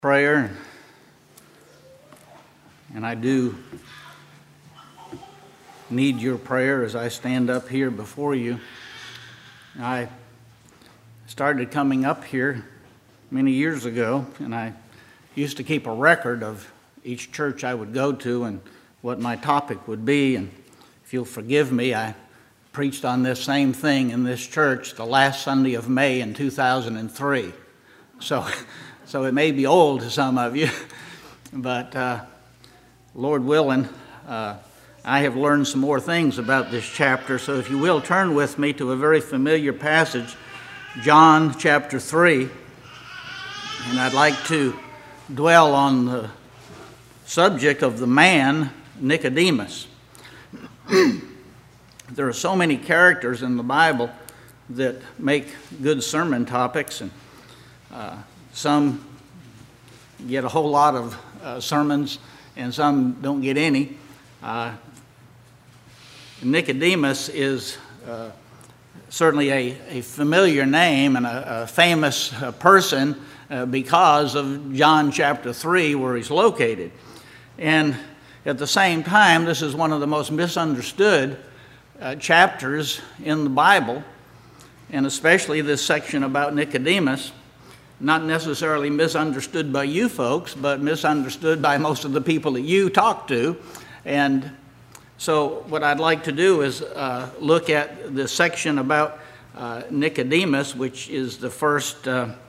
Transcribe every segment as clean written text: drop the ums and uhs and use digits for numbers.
Prayer, and I do need your prayer as I stand up here before you. I started coming up here many years ago, and I used to keep a record of each church I would go to and what my topic would be. And if you'll forgive me, I preached on this same thing in this church the last Sunday of May in 2003. So it may be old to some of you, but Lord willing, I have learned some more things about this chapter. So if you will, turn with me to a very familiar passage, John chapter 3. And I'd like to dwell on the subject of the man, Nicodemus. There are so many characters in the Bible that make good sermon topics, and some get a whole lot of sermons, and some don't get any. Nicodemus is certainly a familiar name and a famous person because of John chapter 3, where he's located. And at the same time, this is one of the most misunderstood chapters in the Bible, and especially this section about Nicodemus. Not necessarily misunderstood by you folks, but misunderstood by most of the people that you talk to. And so what I'd like to do is look at the section about Nicodemus, which is the first,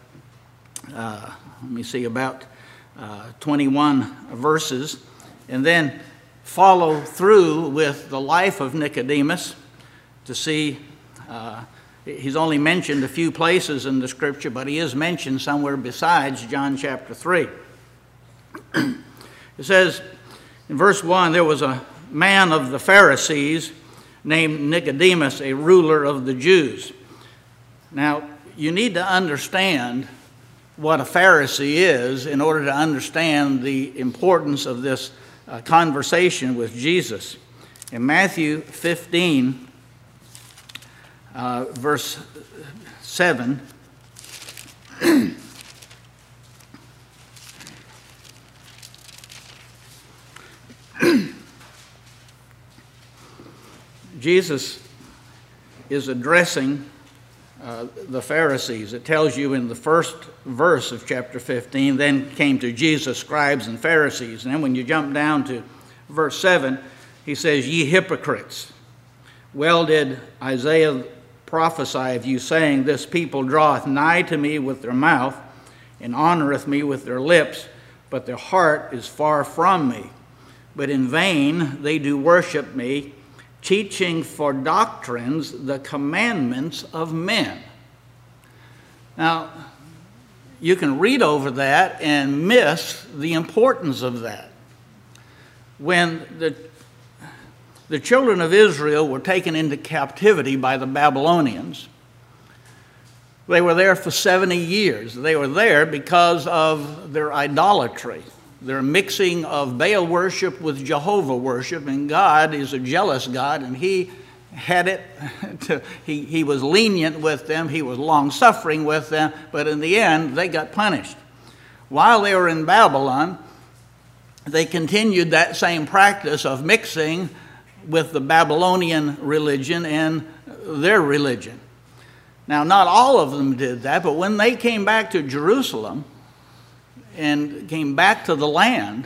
about 21 verses, and then follow through with the life of Nicodemus to see. He's only mentioned a few places in the scripture, but he is mentioned somewhere besides John chapter 3. It says in verse 1, there was a man of the Pharisees named Nicodemus, a ruler of the Jews. Now, you need to understand what a Pharisee is in order to understand the importance of this conversation with Jesus. In Matthew 15, verse 7, Jesus is addressing the Pharisees. It tells you in the first verse of chapter 15, then came to Jesus scribes and Pharisees. And then when you jump down to verse 7, he says, ye hypocrites, well did Isaiah prophesy of you, saying, this people draweth nigh to me with their mouth, and honoreth me with their lips, but their heart is far from me. But in vain they do worship me, teaching for doctrines the commandments of men. Now, you can read over that and miss the importance of that. When the children of Israel were taken into captivity by the Babylonians, they were there for 70 years. They were there because of their idolatry, their mixing of Baal worship with Jehovah worship, and God is a jealous God, and he had it, he was lenient with them, he was long-suffering with them, but in the end, they got punished. While they were in Babylon, they continued that same practice of mixing with the Babylonian religion and their religion. Now, not all of them did that, but when they came back to Jerusalem and came back to the land,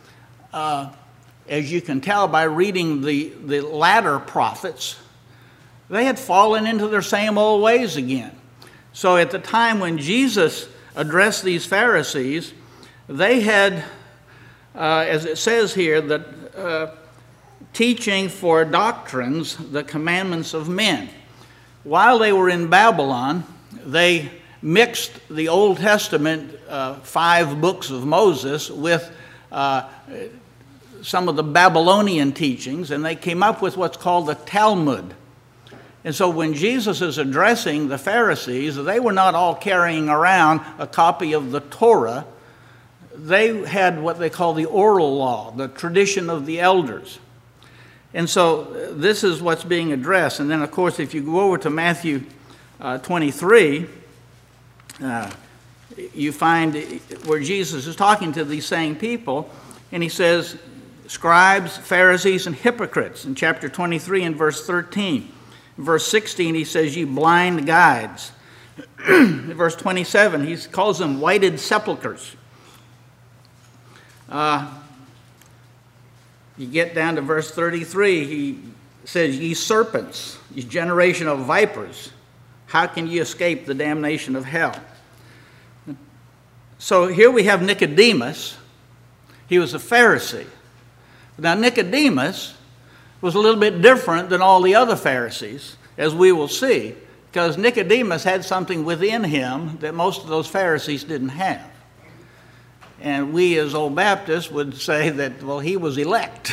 as you can tell by reading the latter prophets, they had fallen into their same old ways again. So at the time when Jesus addressed these Pharisees, they had, as it says here, that teaching for doctrines the commandments of men. While they were in Babylon, they mixed the Old Testament 5 books of Moses with some of the Babylonian teachings, and they came up with what's called the Talmud. And so when Jesus is addressing the Pharisees, they were not all carrying around a copy of the Torah. They had what they call the oral law, the tradition of the elders. And so this is what's being addressed. And then, of course, if you go over to Matthew 23, you find where Jesus is talking to these same people, and he says, scribes, Pharisees, and hypocrites in chapter 23 and verse 13. In verse 16, he says, ye blind guides. In verse 27, he calls them whited sepulchres. You get down to verse 33, he says, ye serpents, ye generation of vipers, how can ye escape the damnation of hell? So here we have Nicodemus. He was a Pharisee. Now Nicodemus was a little bit different than all the other Pharisees, as we will see, because Nicodemus had something within him that most of those Pharisees didn't have. And we as Old Baptists would say that, well, he was elect.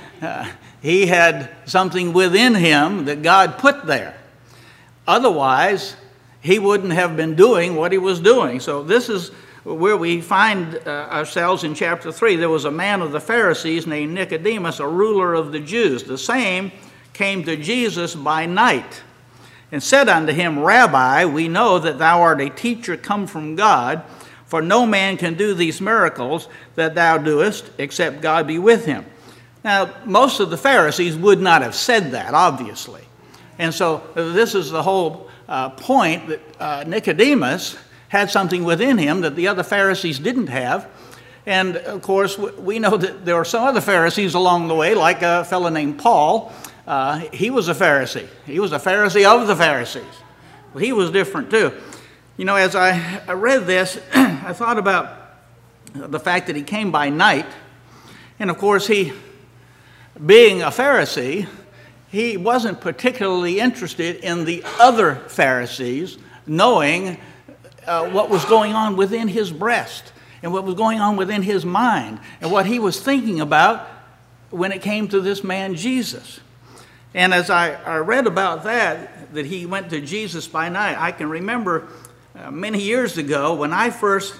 He had something within him that God put there. Otherwise, he wouldn't have been doing what he was doing. So this is where we find ourselves in chapter 3. There was a man of the Pharisees named Nicodemus, a ruler of the Jews. The same came to Jesus by night and said unto him, Rabbi, we know that thou art a teacher come from God, for no man can do these miracles that thou doest, except God be with him. Now, most of the Pharisees would not have said that, obviously. And so this is the whole point, that Nicodemus had something within him that the other Pharisees didn't have. And, of course, we know that there were some other Pharisees along the way, like a fellow named Paul. He was a Pharisee. He was a Pharisee of the Pharisees. Well, he was different, too. You know, as I read this, I thought about the fact that he came by night. And, of course, he, being a Pharisee, he wasn't particularly interested in the other Pharisees knowing what was going on within his breast and what was going on within his mind and what he was thinking about when it came to this man Jesus. And as I read about that he went to Jesus by night, I can remember many years ago when I first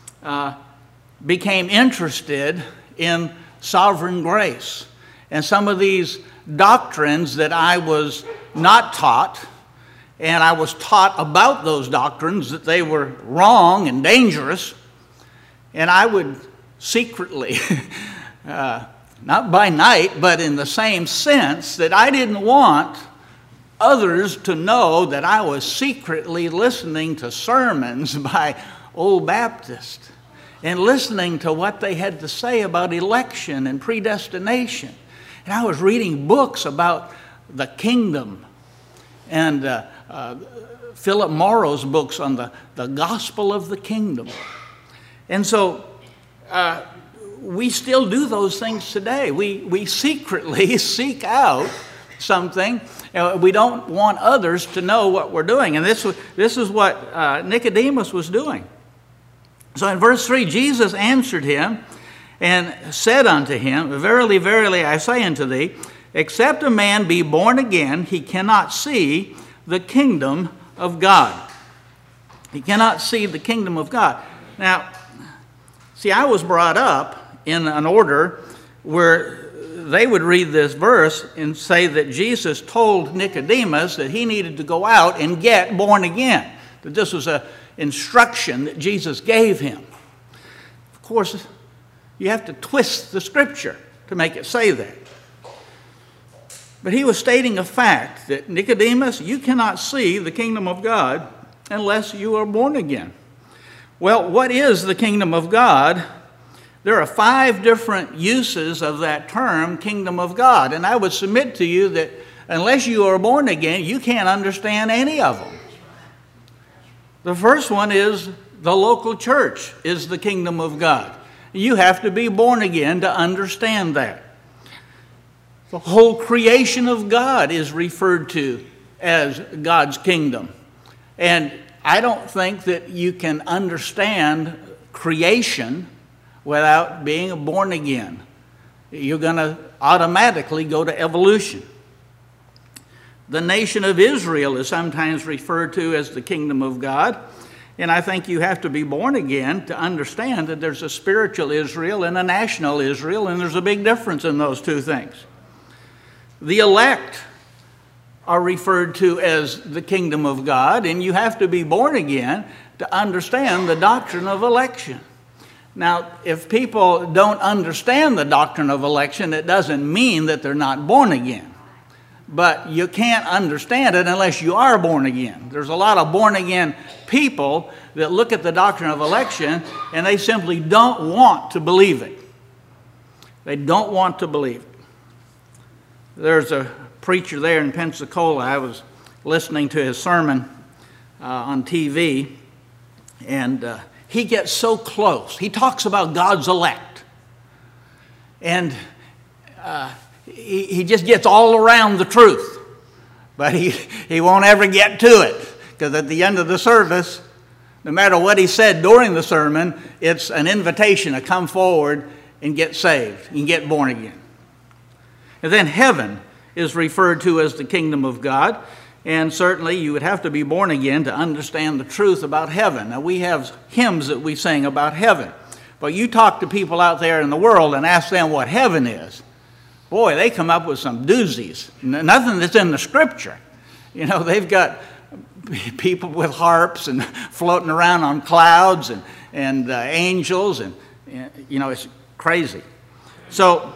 became interested in sovereign grace and some of these doctrines that I was not taught, and I was taught about those doctrines that they were wrong and dangerous, and I would secretly, not by night, but in the same sense that I didn't want others to know that I was secretly listening to sermons by Old Baptists and listening to what they had to say about election and predestination. And I was reading books about the kingdom and Philip Morrow's books on the gospel of the kingdom. And so we still do those things today. We secretly seek out something. We don't want others to know what we're doing. And this is what Nicodemus was doing. So in verse 3, Jesus answered him and said unto him, Verily, verily, I say unto thee, except a man be born again, he cannot see the kingdom of God. He cannot see the kingdom of God. Now, see, I was brought up in an order where they would read this verse and say that Jesus told Nicodemus that he needed to go out and get born again, that this was an instruction that Jesus gave him. Of course, you have to twist the scripture to make it say that. But he was stating a fact that, Nicodemus, you cannot see the kingdom of God unless you are born again. Well, what is the kingdom of God? There are 5 different uses of that term, kingdom of God. And I would submit to you that unless you are born again, you can't understand any of them. The first one is the local church is the kingdom of God. You have to be born again to understand that. The whole creation of God is referred to as God's kingdom. And I don't think that you can understand creation without being born again. You're going to automatically go to evolution. The nation of Israel is sometimes referred to as the kingdom of God. And I think you have to be born again to understand that there's a spiritual Israel and a national Israel, and there's a big difference in those two things. The elect are referred to as the kingdom of God, and you have to be born again to understand the doctrine of election. Now, if people don't understand the doctrine of election, it doesn't mean that they're not born again. But you can't understand it unless you are born again. There's a lot of born again people that look at the doctrine of election and they simply don't want to believe it. They don't want to believe it. There's a preacher there in Pensacola. I was listening to his sermon on TV, and he gets so close. He talks about God's elect. And he just gets all around the truth. But he won't ever get to it. Because at the end of the service, no matter what he said during the sermon, it's an invitation to come forward and get saved and get born again. And then heaven is referred to as the kingdom of God. And certainly you would have to be born again to understand the truth about heaven. Now we have hymns that we sing about heaven. But you talk to people out there in the world and ask them what heaven is. Boy, they come up with some doozies. Nothing that's in the scripture. You know, they've got people with harps and floating around on clouds and angels. And, you know, it's crazy. So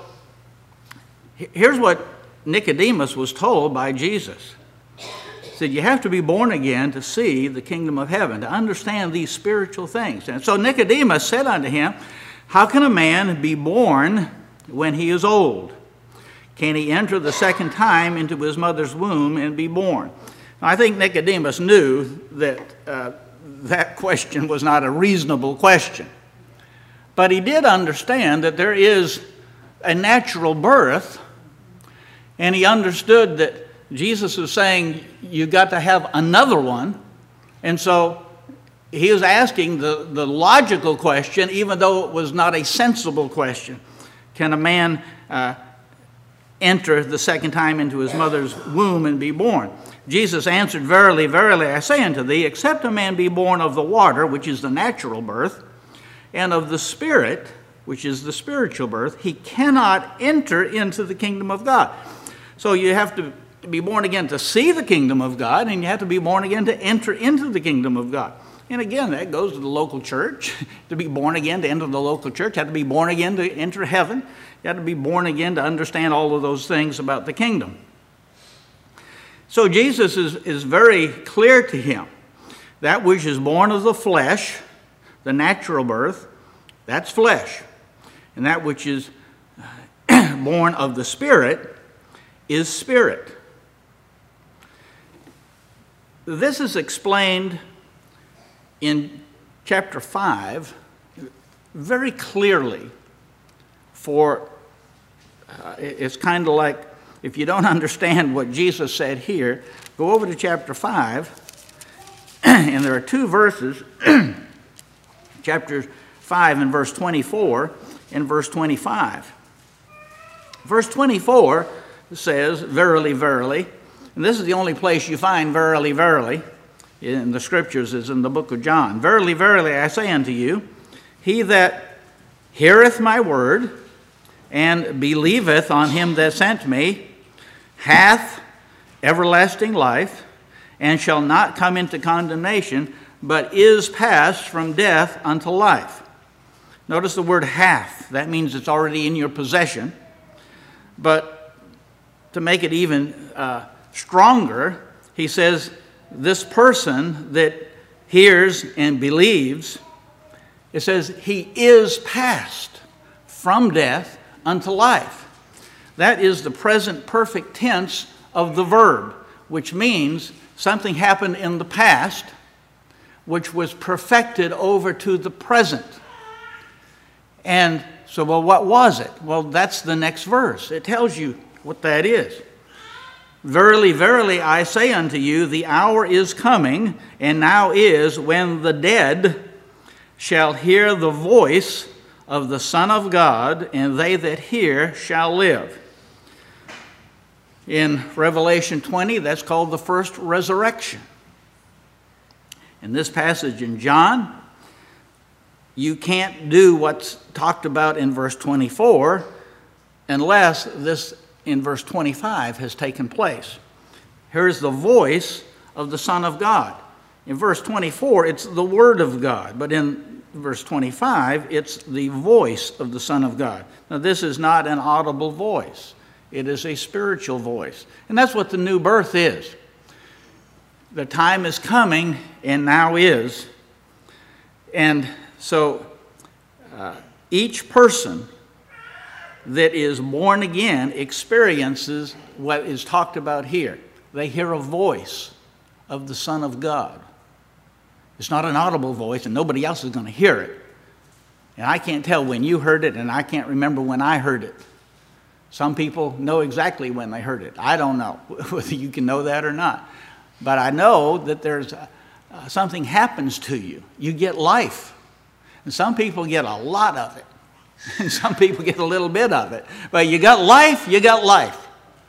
here's what Nicodemus was told by Jesus. He said, you have to be born again to see the kingdom of heaven, to understand these spiritual things. And so Nicodemus said unto him, how can a man be born when he is old? Can he enter the second time into his mother's womb and be born? Now, I think Nicodemus knew that that question was not a reasonable question. But he did understand that there is a natural birth, and he understood that Jesus is saying you got to have another one. And so he was asking the logical question, even though it was not a sensible question. Can a man enter the second time into his mother's womb and be born? Jesus answered, verily, verily, I say unto thee, except a man be born of the water, which is the natural birth, and of the Spirit, which is the spiritual birth, he cannot enter into the kingdom of God. So you have to be born again to see the kingdom of God, and you have to be born again to enter into the kingdom of God. And again, that goes to the local church. To be born again to enter the local church, you have to be born again to enter heaven. You have to be born again to understand all of those things about the kingdom. So Jesus is very clear to him. That which is born of the flesh, the natural birth, that's flesh. And that which is born of the Spirit is spirit. This is explained in chapter 5 very clearly. It's kind of like, if you don't understand what Jesus said here, go over to chapter 5, and there are two verses, chapter 5 and verse 24 and verse 25. Verse 24 says, verily, verily, and this is the only place you find verily, verily in the scriptures, is in the book of John. Verily, verily, I say unto you, he that heareth my word and believeth on him that sent me hath everlasting life, and shall not come into condemnation, but is passed from death unto life. Notice the word hath. That means it's already in your possession. But to make it even stronger, he says, this person that hears and believes, it says he is passed from death unto life. That is the present perfect tense of the verb, which means something happened in the past which was perfected over to the present. And so, well, what was it? Well, that's the next verse. It tells you what that is. Verily, verily, I say unto you, the hour is coming, and now is, when the dead shall hear the voice of the Son of God, and they that hear shall live. In Revelation 20, that's called the first resurrection. In this passage in John, you can't do what's talked about in verse 24 unless this in verse 25 has taken place. Here's the voice of the Son of God. In verse 24, it's the Word of God. But in verse 25, it's the voice of the Son of God. Now, this is not an audible voice. It is a spiritual voice. And that's what the new birth is. The time is coming, and now is. And so each person that is born again experiences what is talked about here. They hear a voice of the Son of God. It's not an audible voice, and nobody else is going to hear it. And I can't tell when you heard it, and I can't remember when I heard it. Some people know exactly when they heard it. I don't know whether you can know that or not. But I know that there's something happens to you. You get life. And some people get a lot of it. And some people get a little bit of it. But you got life, you got life.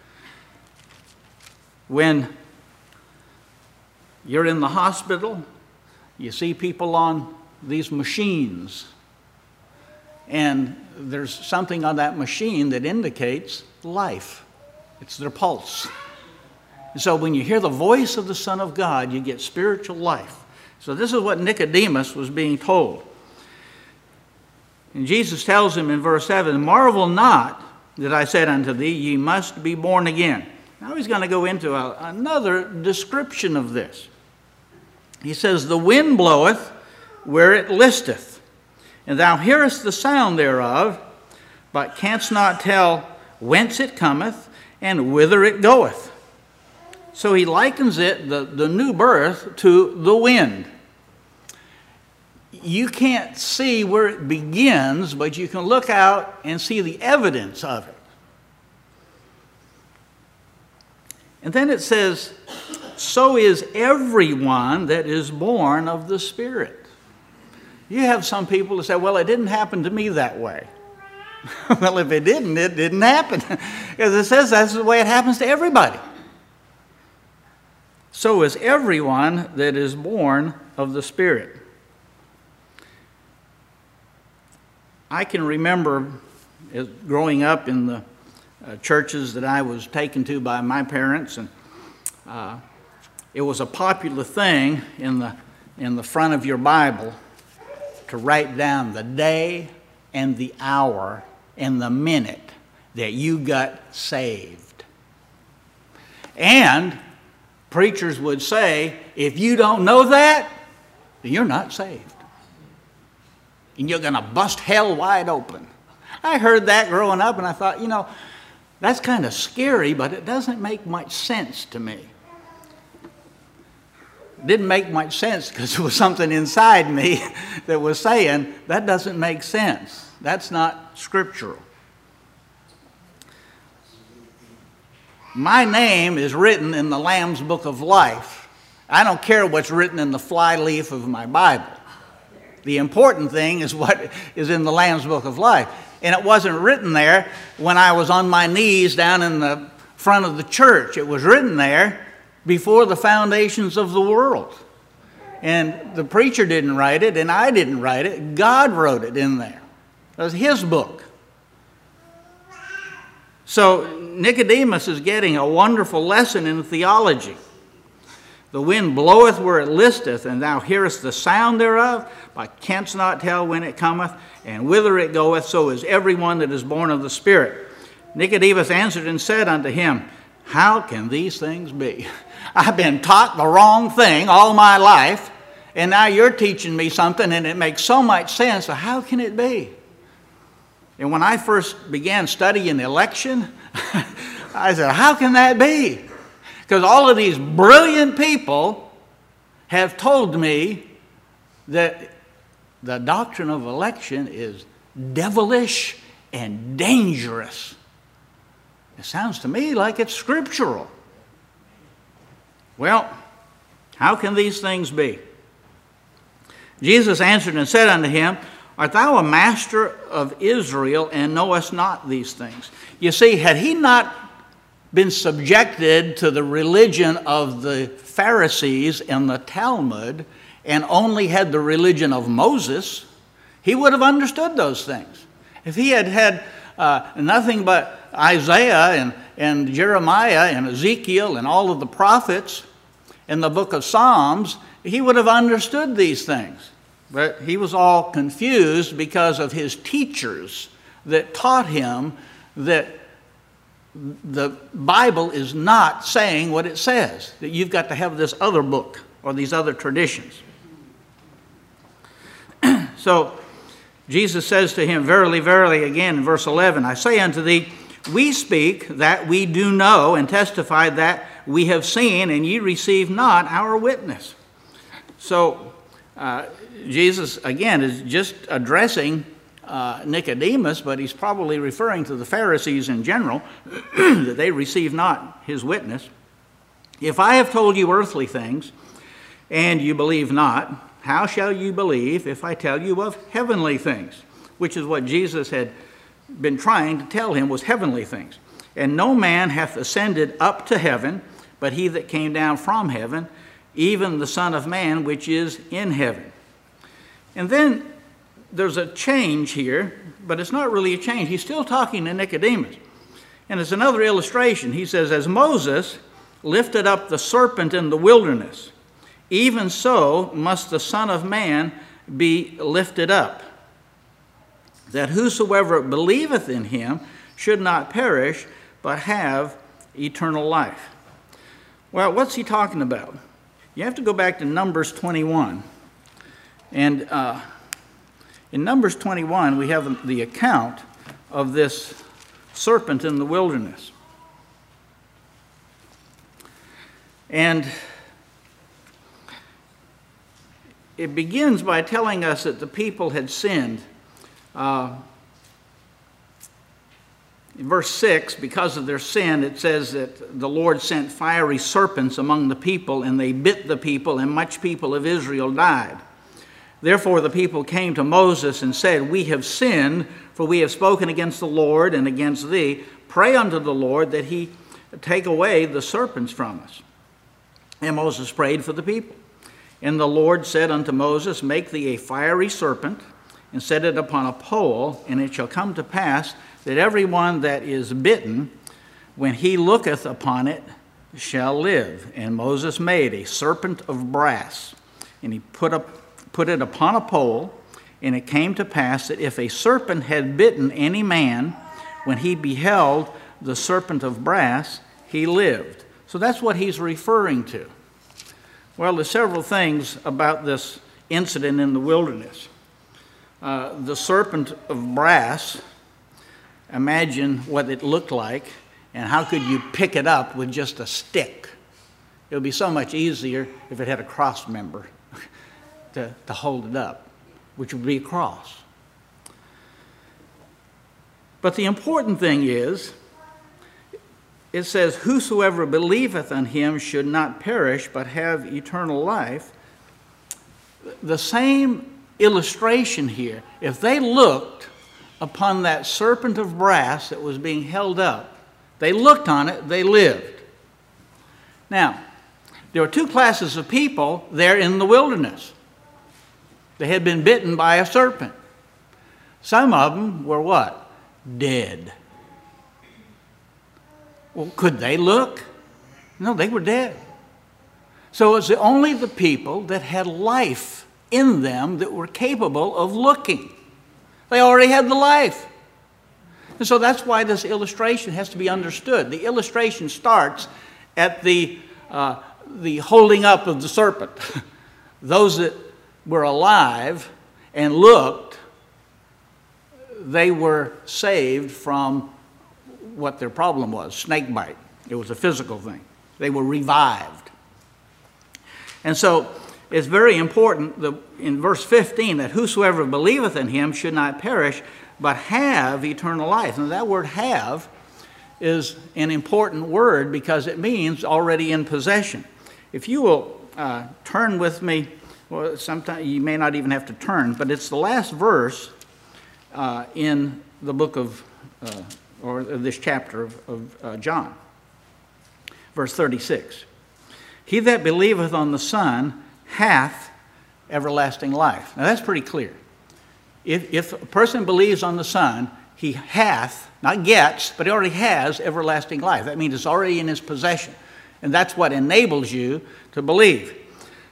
When you're in the hospital, you see people on these machines. And there's something on that machine that indicates life. It's their pulse. And so when you hear the voice of the Son of God, you get spiritual life. So this is what Nicodemus was being told. And Jesus tells him in verse 7, "Marvel not that I said unto thee, ye must be born again." Now he's going to go into another description of this. He says, "The wind bloweth where it listeth, and thou hearest the sound thereof, but canst not tell whence it cometh and whither it goeth." So he likens it, the new birth, to the wind. You can't see where it begins, but you can look out and see the evidence of it. And then it says, "So is everyone that is born of the Spirit." You have some people who say, "Well, it didn't happen to me that way." Well, if it didn't happen. Because it says that's the way it happens to everybody. So is everyone that is born of the Spirit. I can remember growing up in the churches that I was taken to by my parents, and it was a popular thing in the front of your Bible to write down the day and the hour and the minute that you got saved. And preachers would say, if you don't know that, then you're not saved. And you're going to bust hell wide open. I heard that growing up, and I thought, that's kind of scary, but it doesn't make much sense to me. It didn't make much sense because there was something inside me that was saying, that doesn't make sense. That's not scriptural. My name is written in the Lamb's Book of Life. I don't care what's written in the flyleaf of my Bible. The important thing is what is in the Lamb's Book of Life. And it wasn't written there when I was on my knees down in the front of the church. It was written there before the foundations of the world. And the preacher didn't write it, and I didn't write it. God wrote it in there. It was his book. So Nicodemus is getting a wonderful lesson in theology. The wind bloweth where it listeth, and thou hearest the sound thereof, but canst not tell when it cometh, and whither it goeth. So is everyone that is born of the Spirit. Nicodemus answered and said unto him, How can these things be? I've been taught the wrong thing all my life, and now you're teaching me something, and it makes so much sense. So how can it be? And when I first began studying election, I said, how can that be? Because all of these brilliant people have told me that the doctrine of election is devilish and dangerous. It sounds to me like it's scriptural. Well, how can these things be? Jesus answered and said unto him, Art thou a master of Israel, and knowest not these things? You see, had he not been subjected to the religion of the Pharisees and the Talmud, and only had the religion of Moses, he would have understood those things. If he had had nothing but Isaiah and Jeremiah and Ezekiel and all of the prophets in the book of Psalms, he would have understood these things. But he was all confused because of his teachers that taught him that the Bible is not saying what it says, that you've got to have this other book or these other traditions. So Jesus says to him, "Verily, verily," again in verse 11, "I say unto thee, we speak that we do know, and testify that we have seen, and ye receive not our witness." So Jesus, again, is just addressing Nicodemus, but he's probably referring to the Pharisees in general, that they receive not his witness. "If I have told you earthly things, and you believe not, how shall you believe if I tell you of heavenly things?" Which is what Jesus had been trying to tell him, was heavenly things. "And no man hath ascended up to heaven, but he that came down from heaven, even the Son of Man which is in heaven." And then there's a change here, but it's not really a change. He's still talking to Nicodemus. And it's another illustration. He says, "As Moses lifted up the serpent in the wilderness, even so must the Son of Man be lifted up, that whosoever believeth in him should not perish, but have eternal life." Well, what's he talking about? You have to go back to Numbers 21. And in Numbers 21, we have the account of this serpent in the wilderness. And it begins by telling us that the people had sinned. In verse 6, because of their sin, it says that the Lord sent fiery serpents among the people, and they bit the people, and much people of Israel died. Therefore the people came to Moses and said, "We have sinned, for we have spoken against the Lord and against thee. Pray unto the Lord that he take away the serpents from us." And Moses prayed for the people. And the Lord said unto Moses, "Make thee a fiery serpent, and set it upon a pole, and it shall come to pass that every one that is bitten, when he looketh upon it, shall live." And Moses made a serpent of brass, and he put it upon a pole, and it came to pass that if a serpent had bitten any man, when he beheld the serpent of brass, he lived. So that's what he's referring to. Well, there's several things about this incident in the wilderness. The serpent of brass, imagine what it looked like, and how could you pick it up with just a stick? It would be so much easier if it had a cross member to hold it up, which would be a cross. But the important thing is, it says, "Whosoever believeth on him should not perish, but have eternal life." The same illustration here, if they looked upon that serpent of brass that was being held up, they looked on it, they lived. Now, there were two classes of people there in the wilderness. They had been bitten by a serpent. Some of them were what? Dead. Well, could they look? No, they were dead. So it was only the people that had life in them that were capable of looking. They already had the life. And so that's why this illustration has to be understood. The illustration starts at the holding up of the serpent. Those that were alive and looked, they were saved from what their problem was, snake bite. It was a physical thing. They were revived. And so it's very important in verse 15 that whosoever believeth in him should not perish, but have eternal life. And that word have is an important word because it means already in possession. If you will turn with me, well, sometimes you may not even have to turn, but it's the last verse in the book of, or this chapter of John, verse 36. "He that believeth on the Son hath everlasting life." Now that's pretty clear. If a person believes on the Son, he hath, not gets, but he already has everlasting life. That means it's already in his possession. And that's what enables you to believe.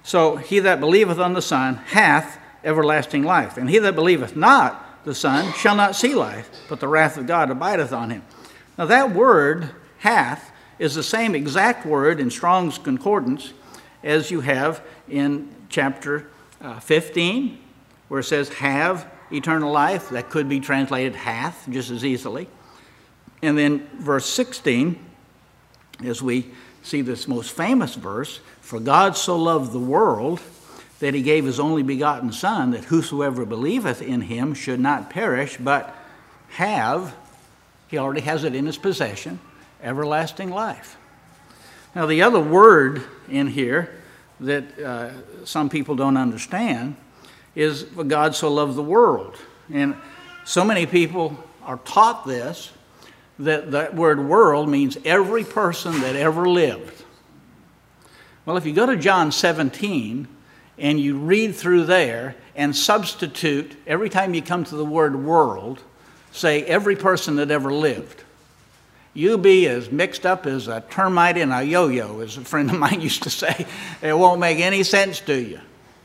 So he that believeth on the Son hath everlasting life. And he that believeth not the Son shall not see life, but the wrath of God abideth on him. Now that word, hath, is the same exact word in Strong's Concordance as you have in chapter 15, where it says have eternal life. That could be translated hath just as easily. And then verse 16, as we see this most famous verse, for God so loved the world that he gave his only begotten Son, that whosoever believeth in him should not perish, but have, he already has it in his possession, everlasting life. Now the other word in here that some people don't understand is for God so loved the world. And so many people are taught this, that that word world means every person that ever lived. Well, if you go to John 17 and you read through there and substitute, every time you come to the word world, say every person that ever lived, you'll be as mixed up as a termite in a yo-yo, as a friend of mine used to say. It won't make any sense to you.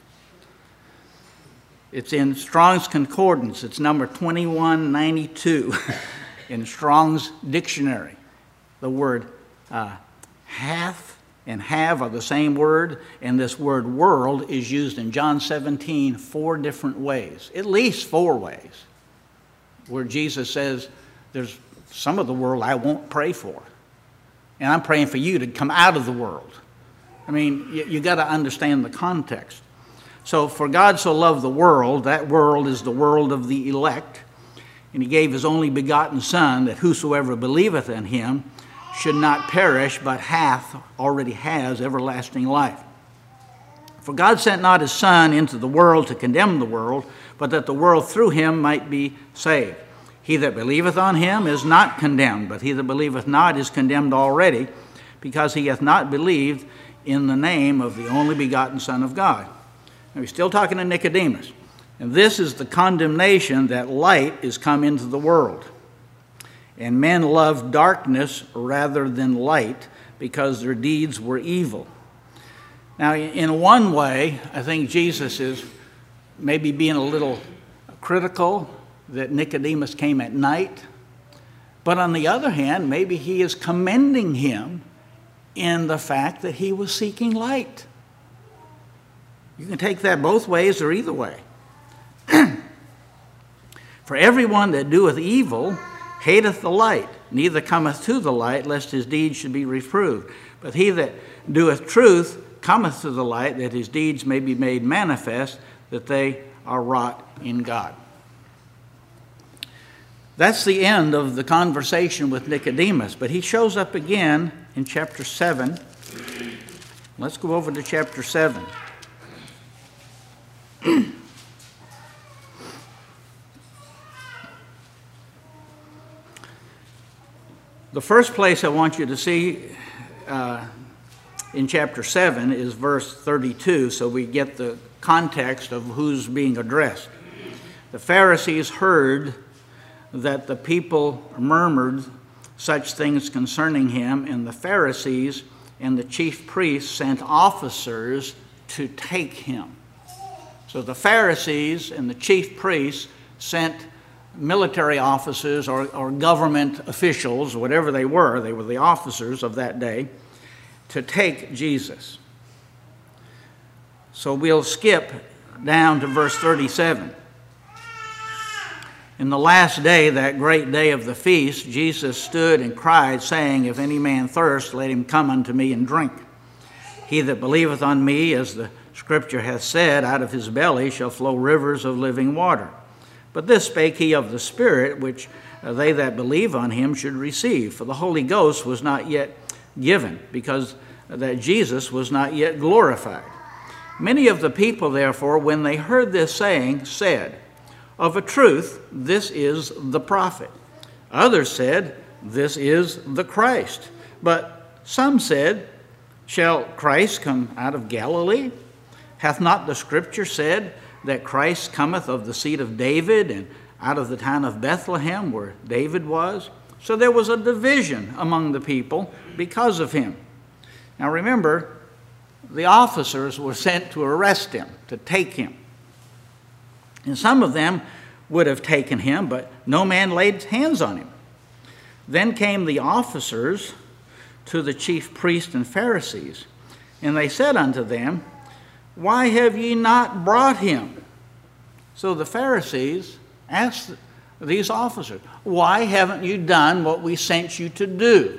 It's in Strong's Concordance. It's number 2192 in Strong's Dictionary. The word hath and have are the same word, and this word world is used in John 17 4 different ways, at least 4 ways, where Jesus says, there's some of the world I won't pray for, and I'm praying for you to come out of the world. I mean, you got to understand the context. So for God so loved the world, that world is the world of the elect, and he gave his only begotten Son, that whosoever believeth in him should not perish, but already has everlasting life. For God sent not his Son into the world to condemn the world, but that the world through him might be saved. He that believeth on him is not condemned, but he that believeth not is condemned already, because he hath not believed in the name of the only begotten Son of God. Now he's still talking to Nicodemus. And this is the condemnation, that light is come into the world. And men loved darkness rather than light, because their deeds were evil. Now, in one way, I think Jesus is maybe being a little critical that Nicodemus came at night. But on the other hand, maybe he is commending him in the fact that he was seeking light. You can take that both ways or either way. For everyone that doeth evil hateth the light, neither cometh to the light, lest his deeds should be reproved. But he that doeth truth cometh to the light, that his deeds may be made manifest, that they are wrought in God. That's the end of the conversation with Nicodemus, but he shows up again in chapter 7. Let's go over to chapter 7. The first place I want you to see in chapter 7 is verse 32, so we get the context of who's being addressed. The Pharisees heard that the people murmured such things concerning him, and the Pharisees and the chief priests sent officers to take him. So the Pharisees and the chief priests sent military officers or government officials, whatever they were the officers of that day, to take Jesus. So we'll skip down to verse 37. In the last day, that great day of the feast, Jesus stood and cried, saying, If any man thirst, let him come unto me and drink. He that believeth on me, as the Scripture hath said, out of his belly shall flow rivers of living water. But this spake he of the Spirit, which they that believe on him should receive. For the Holy Ghost was not yet given, because that Jesus was not yet glorified. Many of the people, therefore, when they heard this saying, said, Of a truth, this is the prophet. Others said, This is the Christ. But some said, Shall Christ come out of Galilee? Hath not the Scripture said that Christ cometh of the seed of David, and out of the town of Bethlehem, where David was? So there was a division among the people because of him. Now remember, the officers were sent to arrest him, to take him. And some of them would have taken him, but no man laid hands on him. Then came the officers to the chief priests and Pharisees, and they said unto them, Why have ye not brought him? So the Pharisees asked these officers, Why haven't you done what we sent you to do?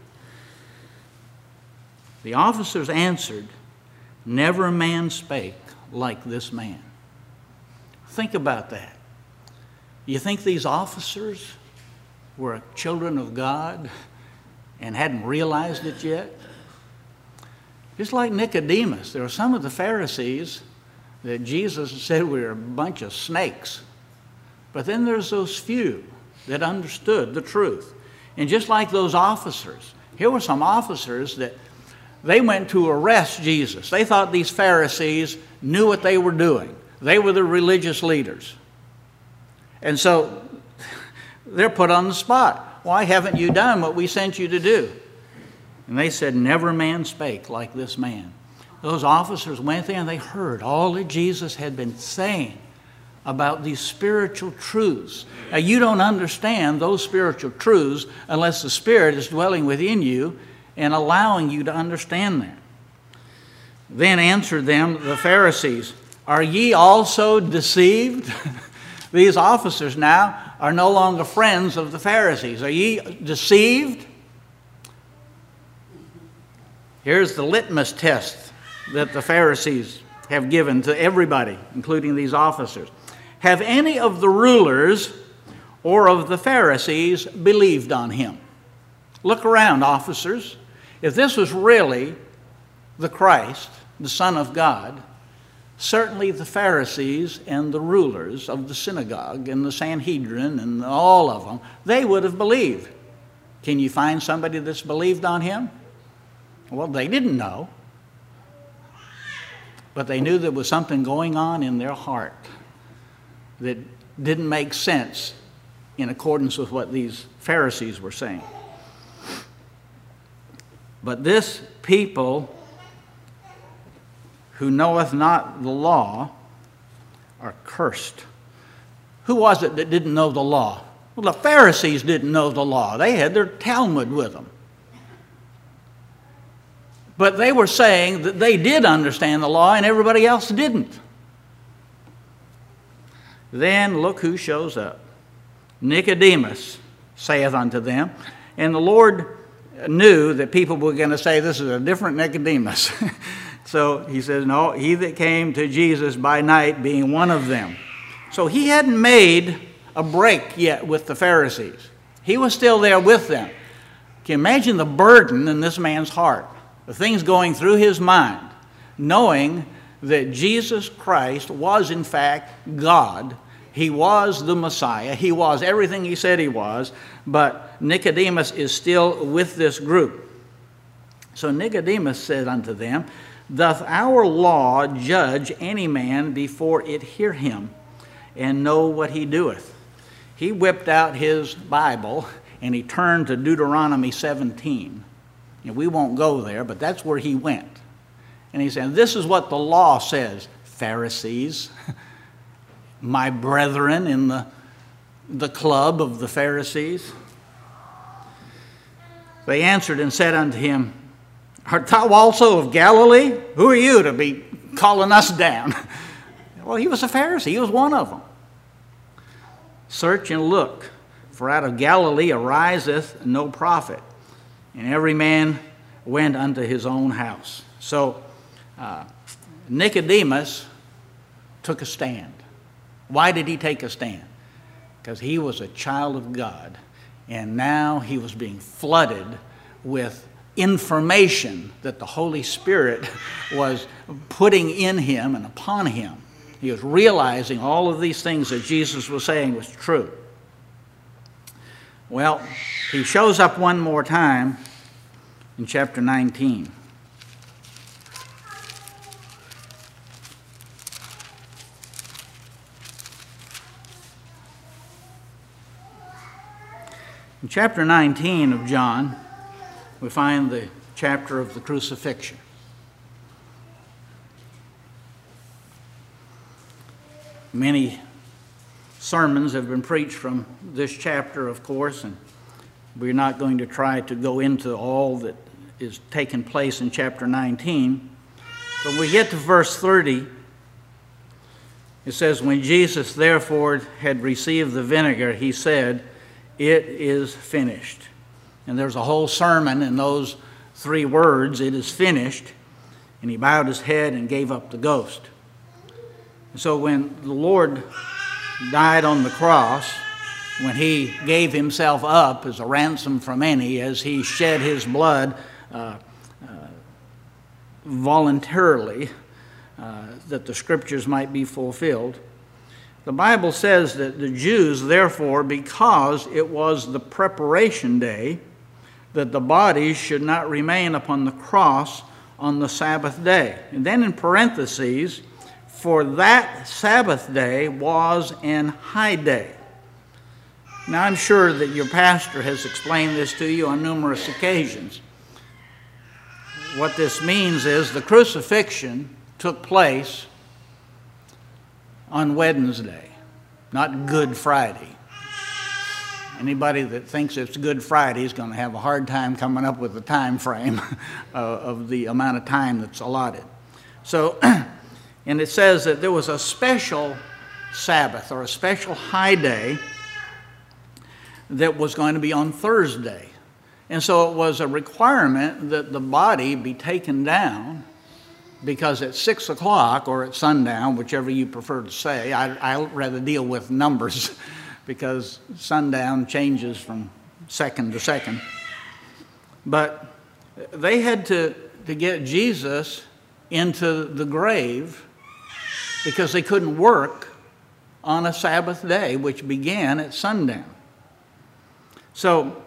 The officers answered, Never a man spake like this man. Think about that. You think these officers were children of God and hadn't realized it yet? Just like Nicodemus, there were some of the Pharisees that Jesus said were a bunch of snakes. But then there's those few that understood the truth. And just like those officers, here were some officers that they went to arrest Jesus. They thought these Pharisees knew what they were doing. They were the religious leaders. And so they're put on the spot. Why haven't you done what we sent you to do? And they said, Never man spake like this man. Those officers went there and they heard all that Jesus had been saying about these spiritual truths. Now, you don't understand those spiritual truths unless the Spirit is dwelling within you and allowing you to understand them. Then answered them the Pharisees, Are ye also deceived? These officers now are no longer friends of the Pharisees. Are ye deceived? Here's the litmus test that the Pharisees have given to everybody, including these officers. Have any of the rulers or of the Pharisees believed on him? Look around, officers. If this was really the Christ, the Son of God, certainly the Pharisees and the rulers of the synagogue and the Sanhedrin and all of them, they would have believed. Can you find somebody that's believed on him? Well, they didn't know. But they knew there was something going on in their heart that didn't make sense in accordance with what these Pharisees were saying. But this people who knoweth not the law are cursed. Who was it that didn't know the law? Well, the Pharisees didn't know the law. They had their Talmud with them. But they were saying that they did understand the law and everybody else didn't. Then look who shows up. Nicodemus saith unto them, and the Lord knew that people were going to say this is a different Nicodemus. So he says, no, he that came to Jesus by night being one of them. So he hadn't made a break yet with the Pharisees. He was still there with them. Can you imagine the burden in this man's heart? The things going through his mind, knowing that Jesus Christ was in fact God. He was the Messiah. He was everything he said he was, but Nicodemus is still with this group. So Nicodemus said unto them, Doth our law judge any man before it hear him, and know what he doeth? He whipped out his Bible, and he turned to Deuteronomy 17. And we won't go there, but that's where he went. And he said, This is what the law says, Pharisees, my brethren in the club of the Pharisees. They answered and said unto him, Art thou also of Galilee? Who are you to be calling us down? Well, he was a Pharisee. He was one of them. Search and look, for out of Galilee ariseth no prophet. And every man went unto his own house. So Nicodemus took a stand. Why did he take a stand? Because he was a child of God. And now he was being flooded with information that the Holy Spirit was putting in him and upon him. He was realizing all of these things that Jesus was saying was true. Well, he shows up one more time in chapter 19. In chapter 19 of John, we find the chapter of the crucifixion. Many sermons have been preached from this chapter, of course, and we're not going to try to go into all that is taking place in chapter 19. But when we get to verse 30, it says, "When Jesus therefore had received the vinegar, he said, 'It is finished.'" And there's a whole sermon in those 3 words, "It is finished." And he bowed his head and gave up the ghost. And so when the Lord died on the cross, when he gave himself up as a ransom for many, as he shed his blood voluntarily, that the scriptures might be fulfilled, the Bible says that the Jews, therefore, because it was the preparation day, that the bodies should not remain upon the cross on the Sabbath day. And then in parentheses, for that Sabbath day was an high day. Now, I'm sure that your pastor has explained this to you on numerous occasions. What this means is the crucifixion took place on Wednesday, not Good Friday. Anybody that thinks it's Good Friday is going to have a hard time coming up with the time frame of the amount of time that's allotted. So, and it says that there was a special Sabbath or a special high day that was going to be on Thursday. And so it was a requirement that the body be taken down, because at 6 o'clock or at sundown, whichever you prefer to say, I'd rather deal with numbers because sundown changes from second to second. But they had to get Jesus into the grave because they couldn't work on a Sabbath day, which began at sundown. So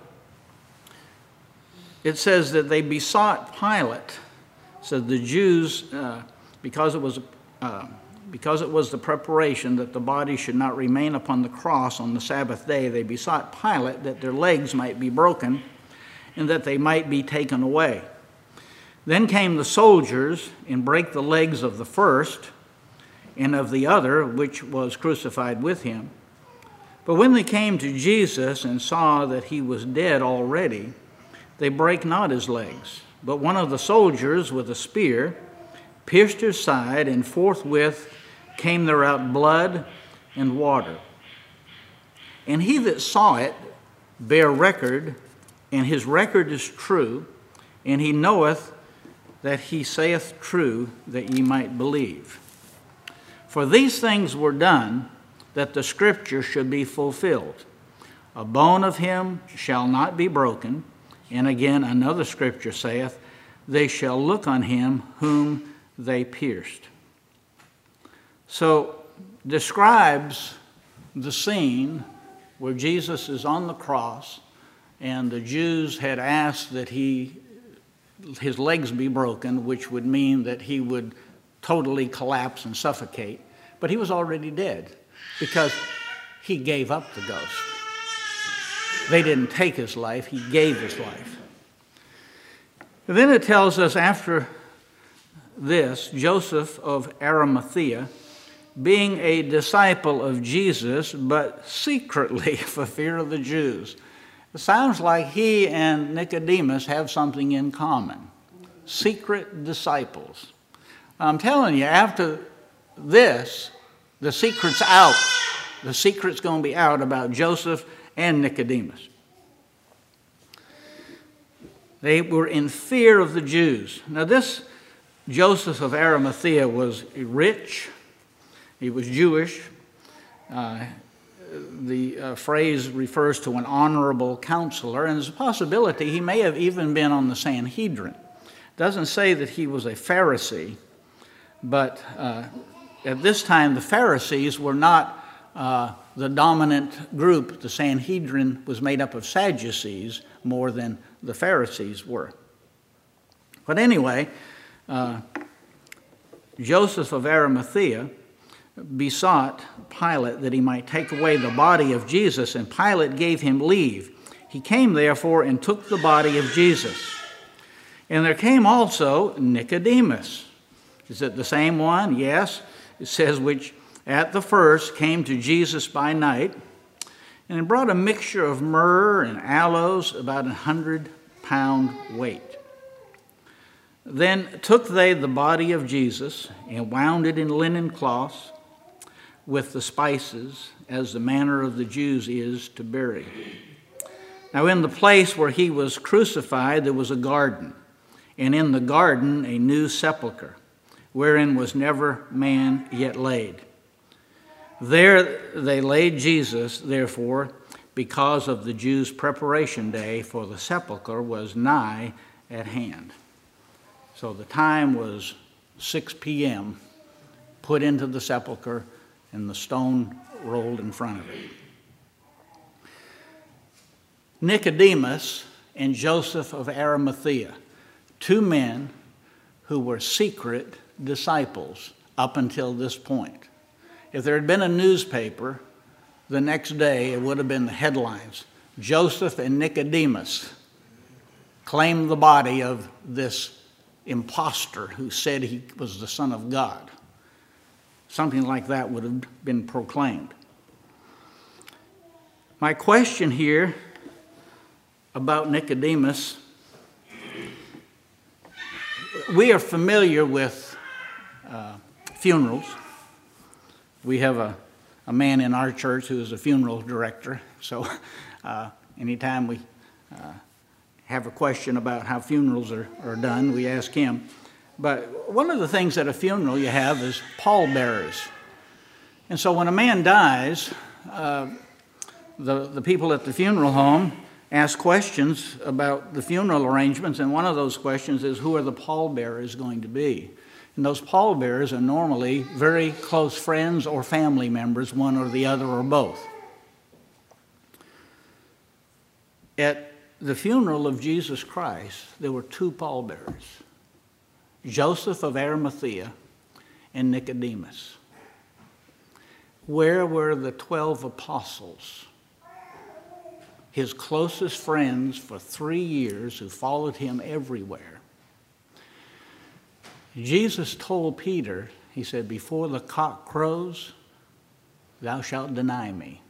it says that they besought Pilate. So the Jews, because it was the preparation that the body should not remain upon the cross on the Sabbath day, they besought Pilate that their legs might be broken and that they might be taken away. Then came the soldiers and brake the legs of the first and of the other, which was crucified with him. But when they came to Jesus and saw that he was dead already, they brake not his legs. But one of the soldiers with a spear pierced his side, and forthwith came there out blood and water. And he that saw it bare record, and his record is true, and he knoweth that he saith true, that ye might believe. For these things were done, that the scripture should be fulfilled. A bone of him shall not be broken. And again, another scripture saith, they shall look on him whom they pierced. So, describes the scene where Jesus is on the cross, and the Jews had asked that his legs be broken, which would mean that he would totally collapse and suffocate. But he was already dead because he gave up the ghost. They didn't take his life, he gave his life. And then it tells us after this, Joseph of Arimathea, being a disciple of Jesus, but secretly for fear of the Jews. It sounds like he and Nicodemus have something in common. Secret disciples. I'm telling you, after this, the secret's out. The secret's going to be out about Joseph and Nicodemus. They were in fear of the Jews. Now this Joseph of Arimathea was rich. He was Jewish. The phrase refers to an honorable counselor, and there's a possibility he may have even been on the Sanhedrin. It doesn't say that he was a Pharisee, but at this time the Pharisees were not the dominant group. The Sanhedrin was made up of Sadducees more than the Pharisees were. But anyway, Joseph of Arimathea besought Pilate that he might take away the body of Jesus, and Pilate gave him leave. He came therefore and took the body of Jesus. And there came also Nicodemus. Is it the same one? Yes. It says, which at the first came to Jesus by night, and brought a mixture of myrrh and aloes, about 100-pound weight. Then took they the body of Jesus, and wound it in linen cloths with the spices, as the manner of the Jews is to bury. Now in the place where he was crucified there was a garden, and in the garden a new sepulchre, wherein was never man yet laid. There they laid Jesus, therefore, because of the Jews' preparation day, for the sepulchre was nigh at hand. So the time was 6 p.m., put into the sepulchre, and the stone rolled in front of it. Nicodemus and Joseph of Arimathea, two men who were secret disciples up until this point. If there had been a newspaper, the next day it would have been the headlines: Joseph and Nicodemus claimed the body of this impostor who said he was the Son of God. Something like that would have been proclaimed. My question here about Nicodemus, we are familiar with funerals. We have a man in our church who is a funeral director, so anytime we have a question about how funerals are done, we ask him. But one of the things at a funeral you have is pallbearers. And so when a man dies, the people at the funeral home ask questions about the funeral arrangements, and one of those questions is, who are the pallbearers going to be? And those pallbearers are normally very close friends or family members, one or the other or both. At the funeral of Jesus Christ, there were two pallbearers: Joseph of Arimathea and Nicodemus. Where were the 12 apostles, his closest friends for 3 years, who followed him everywhere? Jesus told Peter, he said, before the cock crows, thou shalt deny me.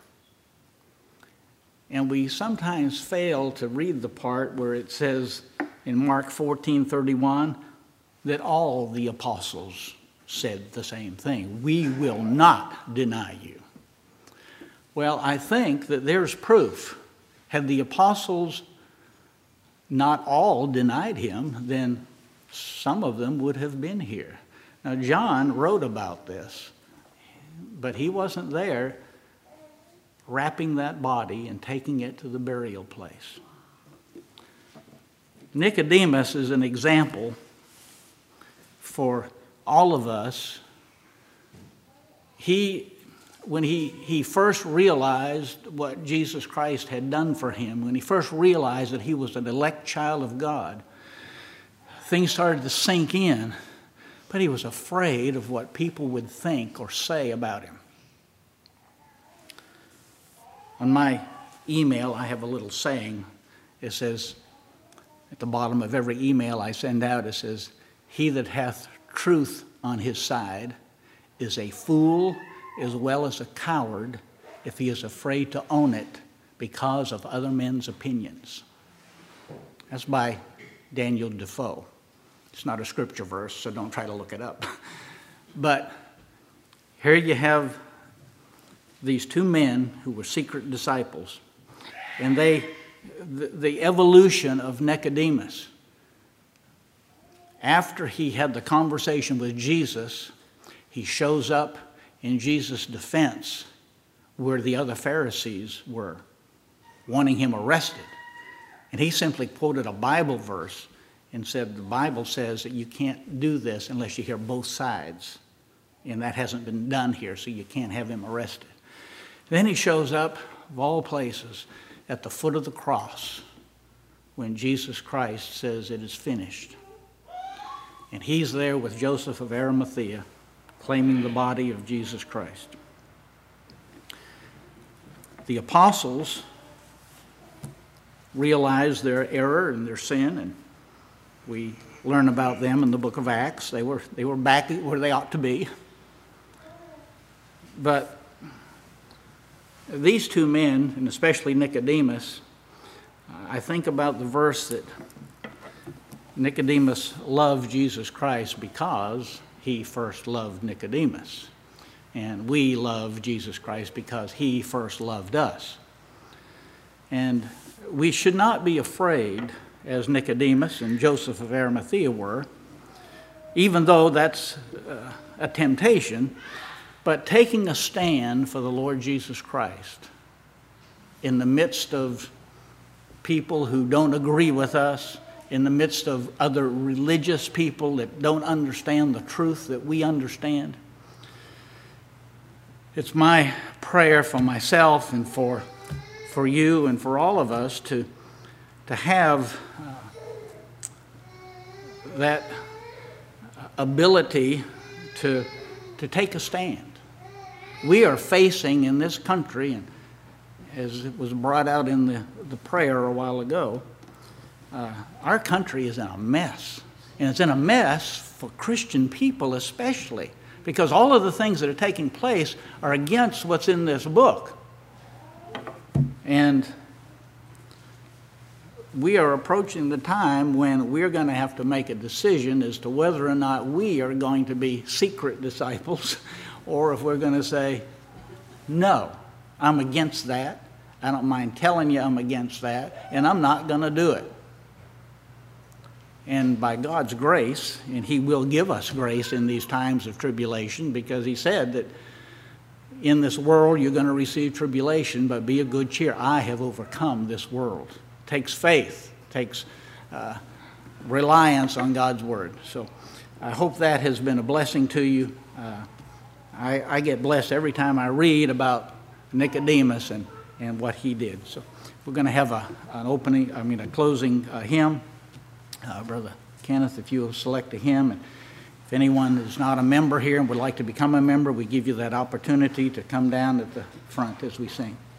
And we sometimes fail to read the part where it says in Mark 14:31 that all the apostles said the same thing: we will not deny you. Well, I think that there's proof. Had the apostles not all denied him, then some of them would have been here. Now, John wrote about this, but he wasn't there wrapping that body and taking it to the burial place. Nicodemus is an example for all of us. When he first realized what Jesus Christ had done for him, when he first realized that he was an elect child of God, things started to sink in, but he was afraid of what people would think or say about him. On my email, I have a little saying. It says, at the bottom of every email I send out, it says, "He that hath truth on his side is a fool as well as a coward if he is afraid to own it because of other men's opinions." That's by Daniel Defoe. It's not a scripture verse, so don't try to look it up. But here you have these two men who were secret disciples, and the evolution of Nicodemus. After he had the conversation with Jesus, he shows up in Jesus' defense where the other Pharisees were wanting him arrested. And he simply quoted a Bible verse and said, the Bible says that you can't do this unless you hear both sides. And that hasn't been done here, so you can't have him arrested. Then he shows up, of all places, at the foot of the cross when Jesus Christ says it is finished. And he's there with Joseph of Arimathea, claiming the body of Jesus Christ. The apostles realized their error and their sin, and we learn about them in the book of Acts. They were back where they ought to be. But these two men, and especially Nicodemus, I think about the verse that Nicodemus loved Jesus Christ because he first loved Nicodemus. And we love Jesus Christ because he first loved us. And we should not be afraid, as Nicodemus and Joseph of Arimathea were, even though that's a temptation, but taking a stand for the Lord Jesus Christ in the midst of people who don't agree with us, in the midst of other religious people that don't understand the truth that we understand. It's my prayer for myself and for you and for all of us to have that ability to take a stand. We are facing in this country, and as it was brought out in the prayer a while ago, our country is in a mess. And it's in a mess for Christian people especially, because all of the things that are taking place are against what's in this book. And we are approaching the time when we're going to have to make a decision as to whether or not we are going to be secret disciples or if we're going to say, no, I'm against that. I don't mind telling you I'm against that, and I'm not going to do it. And by God's grace, and he will give us grace in these times of tribulation, because he said that in this world you're going to receive tribulation, but be of good cheer. I have overcome this world. It takes faith, takes reliance on God's word. So I hope that has been a blessing to you. I get blessed every time I read about Nicodemus and what he did. So we're going to have a closing hymn. Brother Kenneth, if you will select a hymn. And if anyone is not a member here and would like to become a member, we give you that opportunity to come down at the front as we sing.